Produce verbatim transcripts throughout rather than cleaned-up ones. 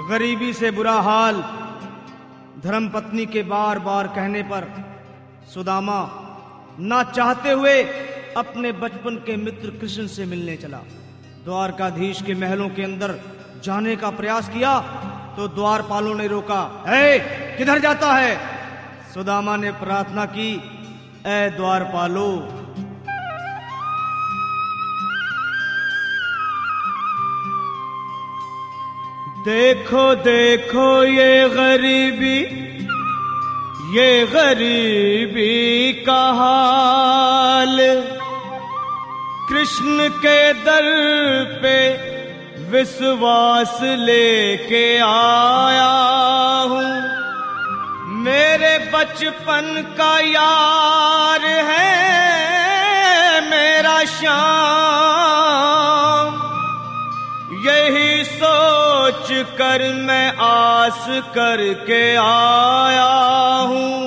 गरीबी से बुरा हाल धर्मपत्नी के बार बार कहने पर सुदामा ना चाहते हुए अपने बचपन के मित्र कृष्ण से मिलने चला। द्वारकाधीश के महलों के अंदर जाने का प्रयास किया तो द्वारपालों ने रोका। ए, किधर जाता है? सुदामा ने प्रार्थना की, ए द्वारपालो, देखो देखो ये गरीबी, ये गरीबी का हाल, कृष्ण के दर पे विश्वास लेके आया हूँ। मेरे बचपन का यार है मेरा श्याम, यही सोच कर मैं आस करके आया हूँ।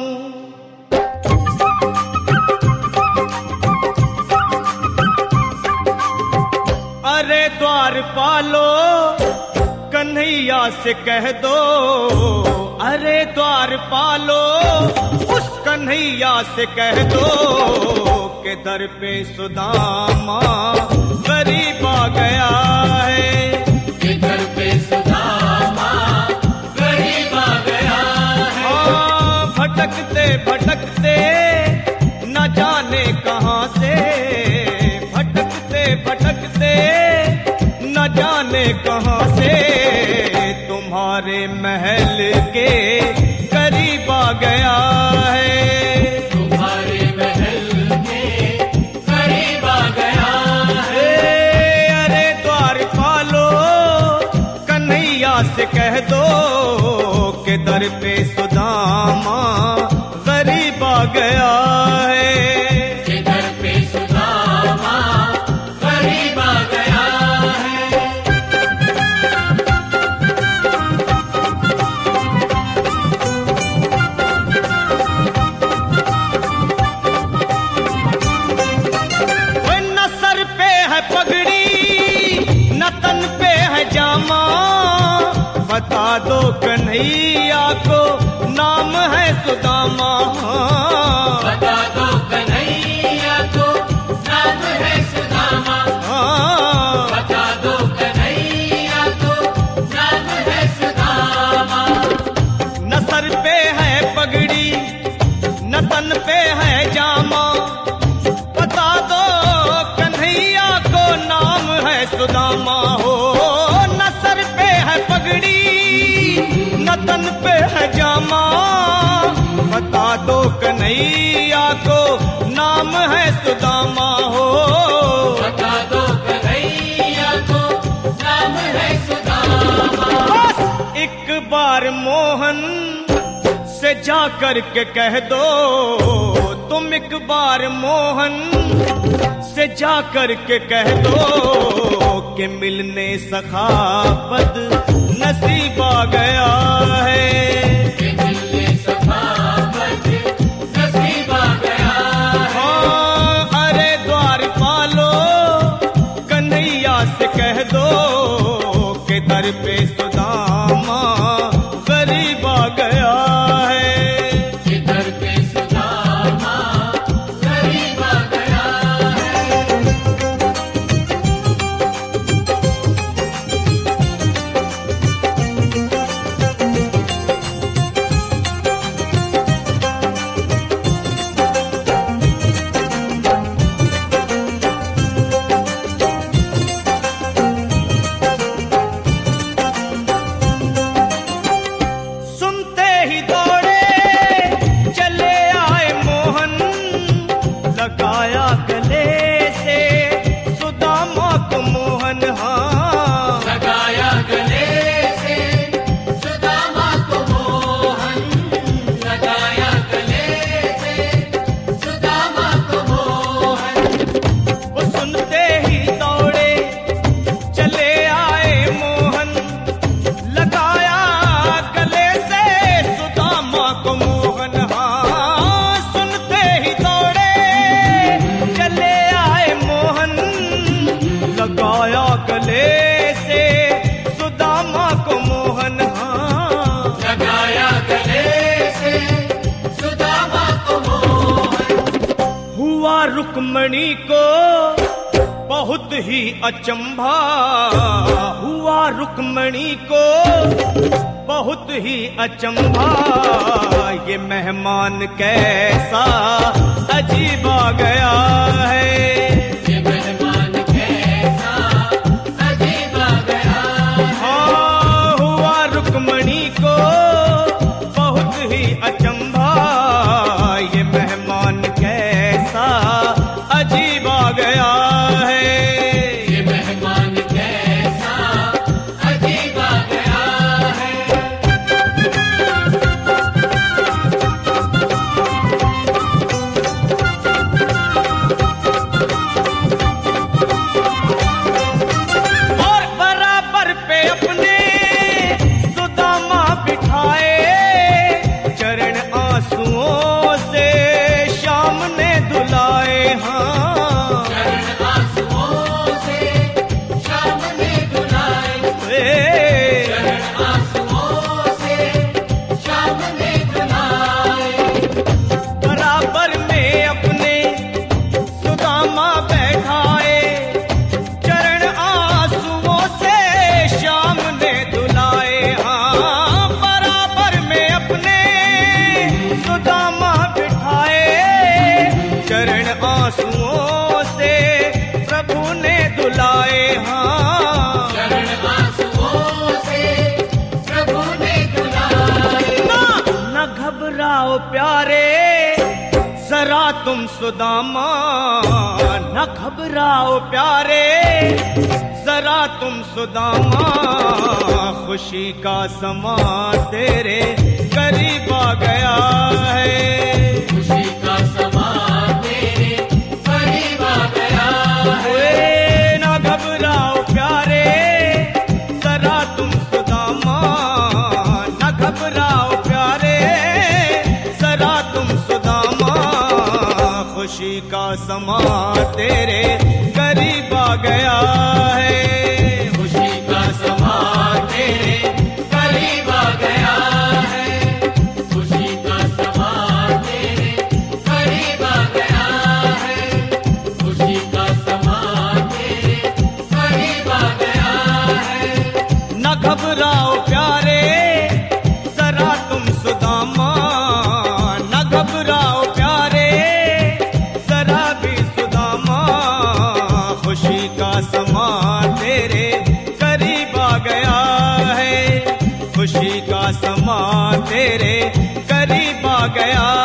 अरे द्वारपालो, कन्हैया से कह दो, अरे द्वारपालो, उस कन्हैया से कह दो के दर पे सुदामा गरीब आ गया है। के दर पे सुदामा गरीब आ गया है। हाँ, भटकते भटकते न जाने कहाँ से, भटकते भटकते न जाने कहाँ से तुम्हारे महल के करीब आ गया है। तुम्हारे महल के करीब आ गया है। अरे द्वारपालो, कन्हैया से कह दो के दर पे सुदामा गरीब आ गया है। के दर पे सुदामा गरीब आ गया है। न सर पे है पगड़ी, न तन पे है जामा, बता दो कन्हैया को नाम है सुदामा। बता दो कन्हैया को नाम है सुदामा। बता दो कन्हैया को नाम है सुदामा। न सर पे है पगड़ी, न तन पे है जामा, बता दो कन्हैया को नाम है सुदामा। हो, न सर पे है पगड़ी, न तन पे है जामा, बता दो कन्हैया को नाम है सुदामा। हो, बता दो कन्हैया को नाम है सुदामा। बस एक बार मोहन से जा कर के कह दो, तुम एक बार मोहन से जा कर के कह दो कि मिलने सखावत नसीब आ गया है। के मिलने सखावत नसीब आ गया है। हाँ, अरे द्वारपालो, कन्हैया से कह दो के दर पे सुदामा गरीब आ गया है। के दर पे सुदामा गरीब आ गया है। सुनते ही दौड़े चले आए मोहन, लगाया गले से सुदामा को मोहन। हाँ, लगाया गले से सुदामा को मोहन। लगाया गले से सुदामा को मोहन। वो सुनते ही दौड़े चले आए मोहन, लगाया गले से सुदामा को मोहन। हाँ, सुनते ही दौड़े चले आए मोहन, लगाया गले से सुदामा को मोहन। रुक्मणी को बहुत ही अचंभा, हुआ रुक्मणी को बहुत ही अचंभा, ये मेहमान कैसा अजीब आ गया है, ये मेहमान कैसा अजीब आ गया है। हाँ, हुआ रुक्मणी को बहुत ही अचंभा, ये मेहमान कैसा अजीब आ गया है, ये मेहमान कैसा अजीब आ गया है। और बराबर पे अपने सुदामा बिठाए, चरण आंसुओं से शाम ने धुलाए। हाँ, चरण आंसुओं से शाम ने धुलाए, ए, चरण आंसुओं से शाम ने धुलाए। बराबर में अपने सुदामा बैठाए, चरण आंसुओं से शाम ने धुलाए। हाँ, बराबर में अपने सुदामा बिठाए, चरण आंसुओं से प्रभु ने धुलाए। हाँ, चरण आंसुओं से प्रभु ने धुलाए। ना न घबराओ प्यारे जरा तुम सुदामा, न घबराओ प्यारे जरा तुम सुदामा, खुशी का समा तेरे करीब आ गया है, खुशी का समा तेरे करीब आ गया है। ए, न घबराओ प्यारे जरा तुम सुदामा, न घबराओ प्यारे जरा तुम सुदामा, खुशी का समा तेरे करीब आ गया है, खुशी का समा तेरे करीब आ गया है, खुशी का समा तेरे करीब आ गया है, खुशी का समा तेरे करीब आ गया है। न घबराओ प्यारे जरा तुम सुदामा, न घबराओ प्यारे जरा भी सुदामा, खुशी का समा तेरे करीब आ गया है, खुशी का समा तेरे करीब आ गया